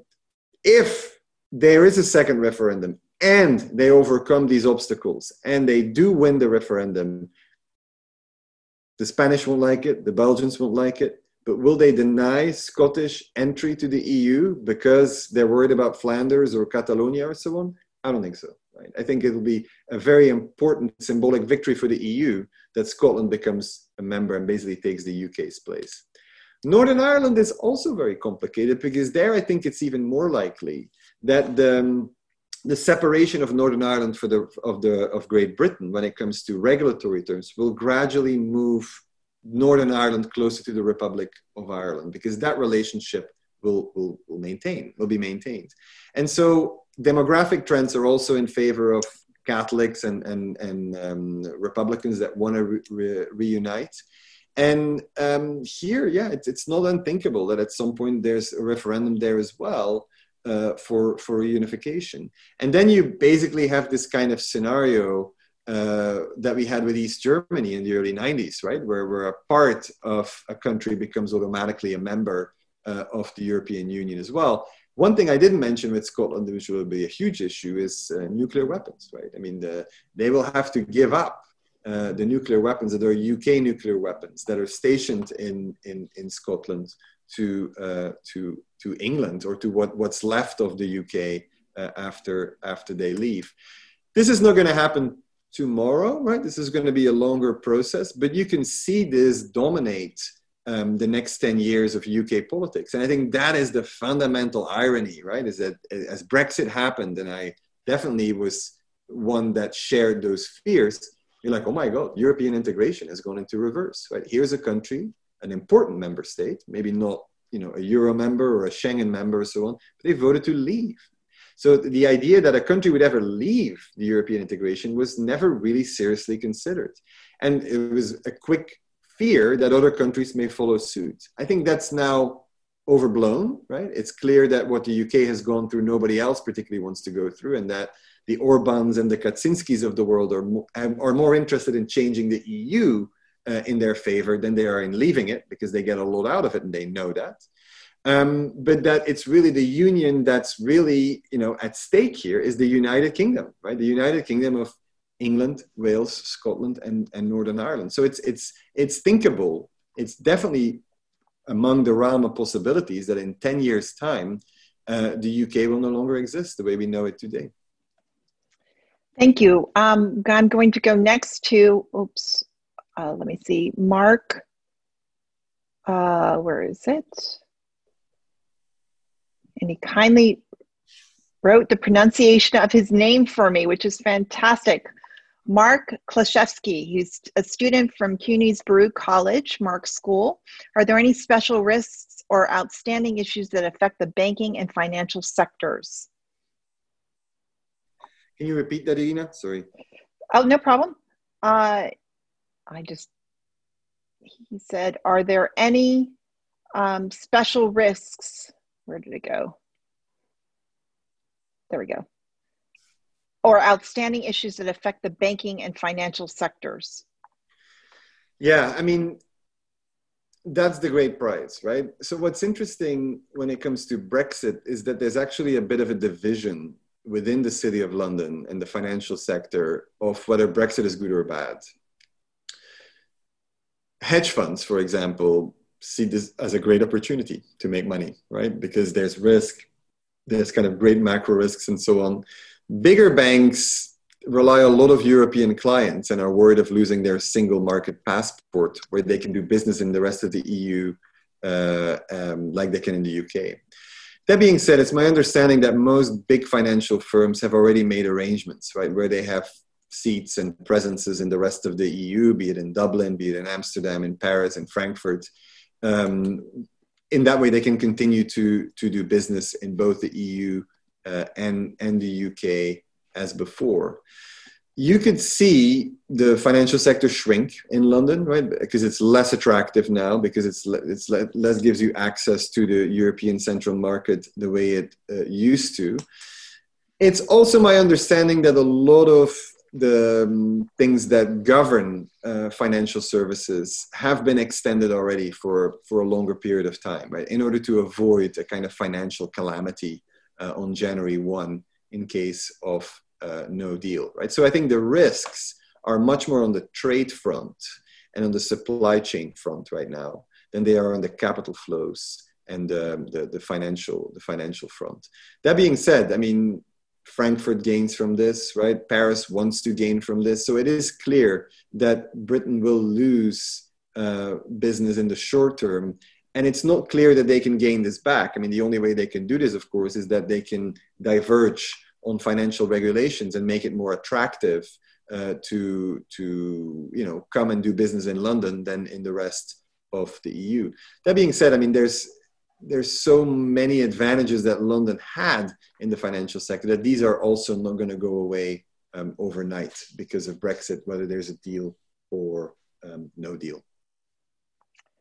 if there is a second referendum and they overcome these obstacles and they do win the referendum, the Spanish won't like it, the Belgians won't like it. But will they deny Scottish entry to the E U because they're worried about Flanders or Catalonia or so on? I don't think so. Right? I think it will be a very important symbolic victory for the E U that Scotland becomes a member and basically takes the U K's place. Northern Ireland is also very complicated, because there I think it's even more likely that the, the separation of Northern Ireland for the, of, the, of Great Britain when it comes to regulatory terms will gradually move Northern Ireland closer to the Republic of Ireland, because that relationship will, will, will maintain, will be maintained. And so demographic trends are also in favor of Catholics and, and, and um, Republicans that want to re re reunite. And um, here, yeah, it's, it's not unthinkable that at some point there's a referendum there as well. uh, for, for unification. And then you basically have this kind of scenario uh, that we had with East Germany in the early nineties, right? Where, where a part of a country becomes automatically a member uh, of the European Union as well. One thing I didn't mention with Scotland, which will be a huge issue, is uh, nuclear weapons, right? I mean, the, they will have to give up uh, the nuclear weapons that are U K nuclear weapons that are stationed in, in, in Scotland to, uh, to, to England, or to what, what's left of the U K uh, after, after they leave. This is not going to happen tomorrow, right? This is going to be a longer process, but you can see this dominate Um, the next ten years of U K politics. And I think that is the fundamental irony, right? Is that as Brexit happened, and I definitely was one that shared those fears, you're like, oh my God, European integration has gone into reverse, right? Here's a country, an important member state, maybe not, you know, a Euro member or a Schengen member or so on, but they voted to leave. So the idea that a country would ever leave the European integration was never really seriously considered. And it was a quick fear that other countries may follow suit. I think that's now overblown, right? It's clear that what the U K has gone through, nobody else particularly wants to go through, and that the Orbáns and the Kaczynskis of the world are, mo are more interested in changing the E U uh, in their favor than they are in leaving it, because they get a lot out of it and they know that. Um, but that it's really the union that's really, you know, at stake here is the United Kingdom, right? The United Kingdom of England, Wales, Scotland, and, and Northern Ireland. So it's, it's, it's thinkable. It's definitely among the realm of possibilities that in ten years' time, uh, the U K will no longer exist the way we know it today. Thank you. Um, I'm going to go next to, oops, uh, let me see, Mark, uh, where is it? And he kindly wrote the pronunciation of his name for me, which is fantastic. Mark Klashevsky, he's a student from CUNY's Baruch College, Mark School. Are there any special risks or outstanding issues that affect the banking and financial sectors? Can you repeat that, Irina? Sorry. Oh, no problem. Uh, I just, he said, are there any um, special risks? Where did it go? There we go. Or outstanding issues that affect the banking and financial sectors? Yeah, I mean, that's the great prize, right? So what's interesting when it comes to Brexit is that there's actually a bit of a division within the City of London and the financial sector of whether Brexit is good or bad. Hedge funds, for example, see this as a great opportunity to make money, right? Because there's risk, there's kind of great macro risks and so on. Bigger banks rely on a lot of European clients and are worried of losing their single market passport where they can do business in the rest of the E U uh, um, like they can in the U K. That being said, it's my understanding that most big financial firms have already made arrangements, right, where they have seats and presences in the rest of the E U, be it in Dublin, be it in Amsterdam, in Paris, in Frankfurt. Um, in that way, they can continue to, to do business in both the E U uh, and, and the U K as before. You could see the financial sector shrink in London, right? Because it's less attractive now, because it's, it's less gives you access to the European central market the way it uh, used to. It's also my understanding that a lot of the um, things that govern uh, financial services have been extended already for, for a longer period of time, right? In order to avoid a kind of financial calamity uh, on January first in case of uh, no deal, right? So I think the risks are much more on the trade front and on the supply chain front right now than they are on the capital flows and um, the, the, financial, the financial front. That being said, I mean, Frankfurt gains from this, right? Paris wants to gain from this. So it is clear that Britain will lose uh, business in the short term. And it's not clear that they can gain this back. I mean, the only way they can do this, of course, is that they can diverge on financial regulations and make it more attractive uh, to, to, you know, come and do business in London than in the rest of the E U. That being said, I mean, there's, there's so many advantages that London had in the financial sector that these are also not going to go away um, overnight because of Brexit, whether there's a deal or um, no deal.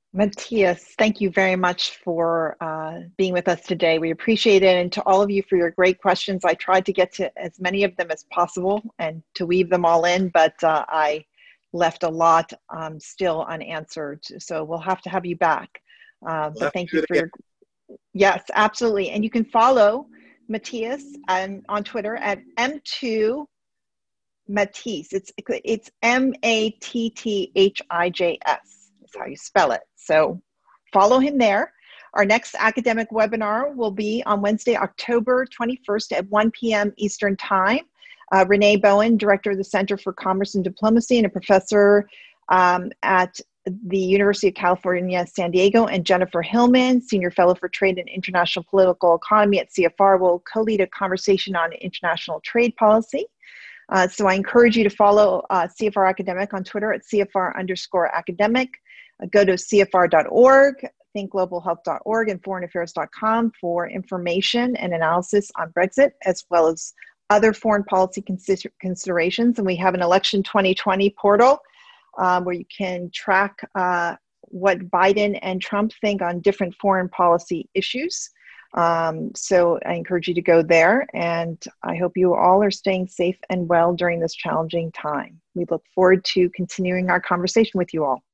Matthias, thank you very much for uh, being with us today. We appreciate it. And to all of you for your great questions. I tried to get to as many of them as possible and to weave them all in, but uh, I left a lot um, still unanswered. So we'll have to have you back. Uh, We'll but thank do you for again. your, yes, absolutely. And you can follow Matthias and on Twitter at M two Matthijs. It's, it's M A T T H I J S. How you spell it. So follow him there. Our next academic webinar will be on Wednesday, October twenty-first at one p m Eastern Time. Uh, Renee Bowen, Director of the Center for Commerce and Diplomacy and a professor um, at the University of California, San Diego, and Jennifer Hillman, Senior Fellow for Trade and International Political Economy at C F R, will co-lead a conversation on international trade policy. Uh, so I encourage you to follow uh, C F R Academic on Twitter at C F R underscore academic. Uh, go to C F R dot org, think global health dot org, and foreign affairs dot com for information and analysis on Brexit, as well as other foreign policy consider considerations. And we have an election twenty twenty portal um, where you can track uh, what Biden and Trump think on different foreign policy issues. Um, so I encourage you to go there, and I hope you all are staying safe and well during this challenging time. We look forward to continuing our conversation with you all.